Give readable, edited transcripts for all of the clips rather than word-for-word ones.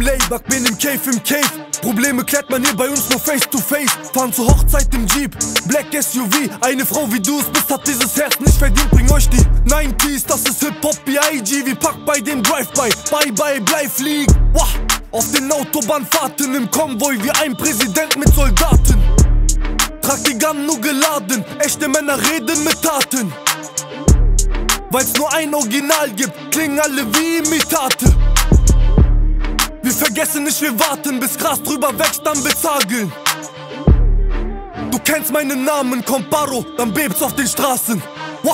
Laybach, bin im Cave. Probleme klärt man hier bei uns nur face to face. Fahren zur Hochzeit im Jeep, Black SUV. Eine Frau wie du es bist, hat dieses Herz nicht verdient. Bring euch die 90s, das ist Hip-Hop B.I.G. Wie Pack bei dem Drive-By. Bye-bye, bleib fliegen. Wah. Auf den Autobahnfahrten im Konvoi wie ein Präsident mit Soldaten. Trag die Gun nur geladen, echte Männer reden mit Taten. Weil's nur ein Original gibt, klingen alle wie Imitate. Wir vergessen nicht, wir warten, bis Gras drüber wächst, dann wird's hageln. Du kennst meinen Namen, Comparo, dann bebt's auf den Straßen. Wah.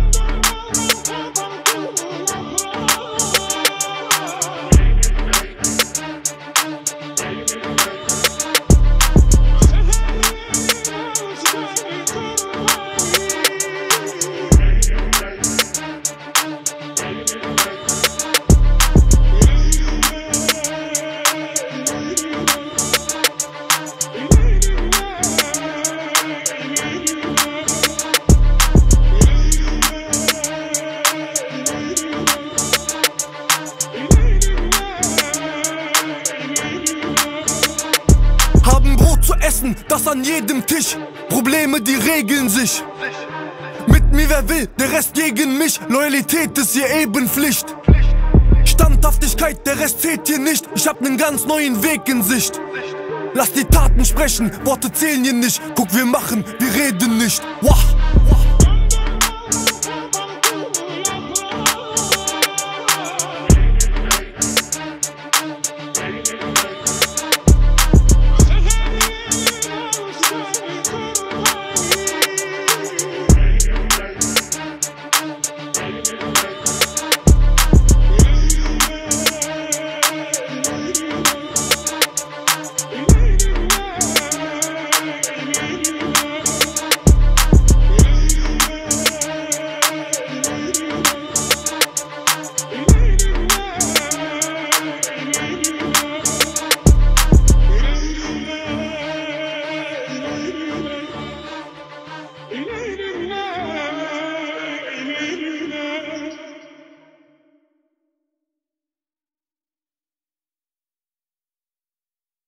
Haben Brot zu essen, das an jedem Tisch. Probleme, die regeln sich. Mit mir wer will, der Rest gegen mich. Loyalität ist hier eben Pflicht. Standhaftigkeit, der Rest zählt hier nicht. Ich hab nen ganz neuen Weg in Sicht. Lass die Taten sprechen, Worte zählen hier nicht. Guck, wir machen, wir reden nicht. Wah.